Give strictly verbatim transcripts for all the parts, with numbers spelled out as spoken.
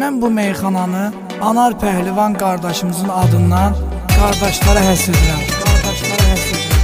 Mən bu meyxananı Anar Pəhlivan qardaşımızın adından qardaşlara həsr edirəm. Qardaşlara həsr edirəm.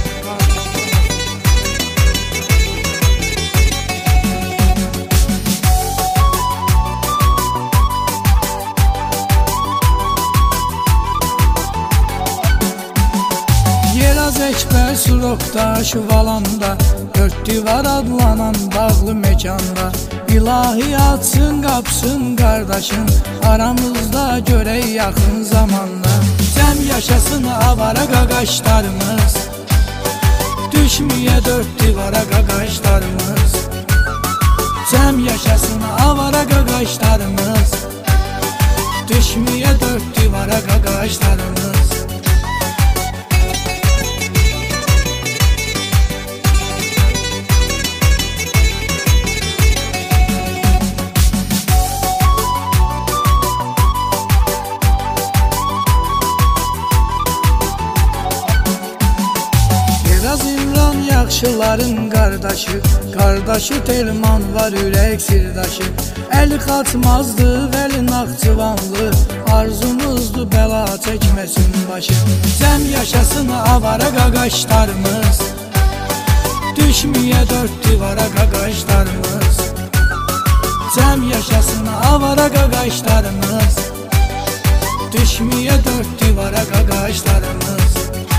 Yeraz Əkbər Surokda, Şuvalanda, dörd divar adlanan bağlı mekanda, İlahi açsın qapsın qardaşın, aramızda görək yaxın zamanda. Cəm yaşasın avara qaqaşlarımız, düşməyə dörd divara qaqaşlarımız. Cəm yaşasın avara qaqaşlarımız, düşməyə dörd divara qaqaşlarımız. Yeraz İmran yaxşıların qardaşı, qardaşı Telman var ürək sirdaşı. Əli xatmazdı, vəli Naxçıvanlı, arzumuzdu bəla çəkməsin başı. Cəm yaşasın avara qaqaşlarımız, düşməyə dörd divara qaqaşlarımız. Cəm yaşasın avara qaqaşlarımız, düşməyə dörd divara qaqaşlarımız.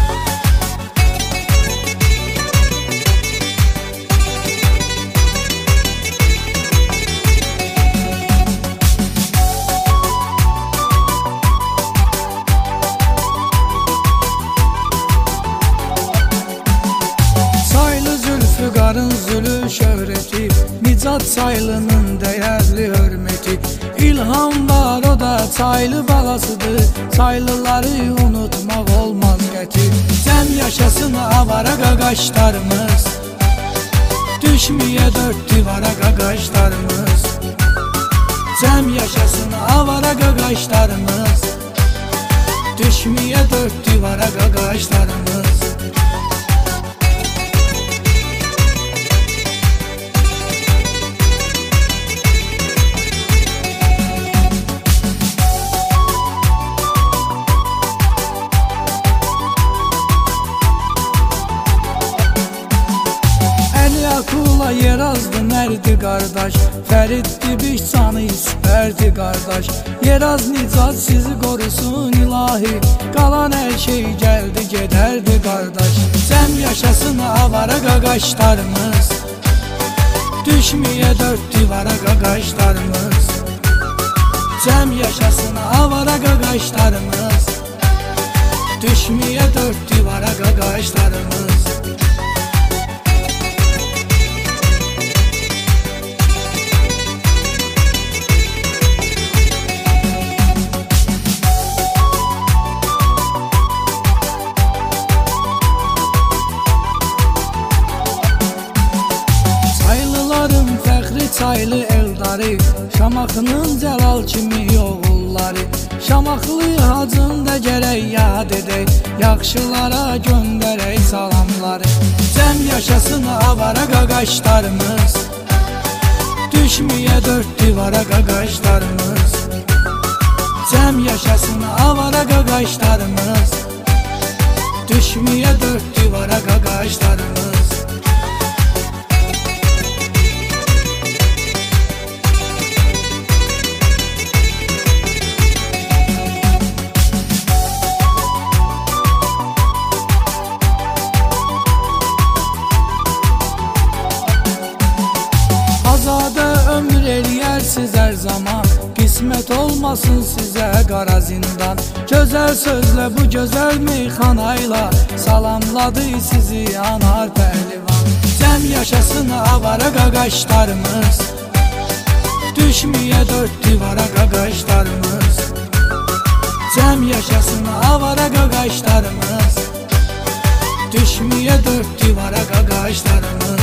Füqarın zülü şöhreti, Nicat Çaylının dəyərli hörməti. İlham var o da çaylı balasıdır, çaylıları unutmaq olmaz qəti. Cəm yaşasın avara qaqaşlarımız, düşməyə dörd divara qaqaşlarımız. Cəm yaşasın avara qaqaşlarımız, düşməyə dörd divara qaqaşlarımız. Akula Yerazdı nərdi qardaş, Fərid Dibiş canı isperdi qardaş. Yeraz Nicat sizi qorusun ilahi, qalan hər şey gəldi gedərdi qardaş. Cəm yaşasın avara qaqaşlarımız, düşməyə dörd divara qaqaşlarımız. Cəm yaşasın avara qaqaşlarımız, düşməyə dörd divara qaqaşlarımız. Çaylı eldarı, Şamaxının Cəlal kimi oğulları. Şamaxlı hacın da gərək yad edək, yaxşılara göndərək salamları. Cəm yaşasın avara qaqaşlarımız, düşməyə dörd divara qaqaşlarımız. Cəm yaşasın avara qaqaşlarımız, düşməyə dörd divara qaqaşlarımız. Azadə ömür eləyərsiz hər zaman, qismət olmasın sizə qara zindan. Gözəl sözlə bu gözəl meyxanayla, salamladı sizi Anar Pəhlivan. Cəm yaşasın avara qaqaşlarımız, düşməyə dörd divara qaqaşlarımız. Cəm yaşasın avara qaqaşlarımız, düşməyə dörd divara qaqaşlarımız.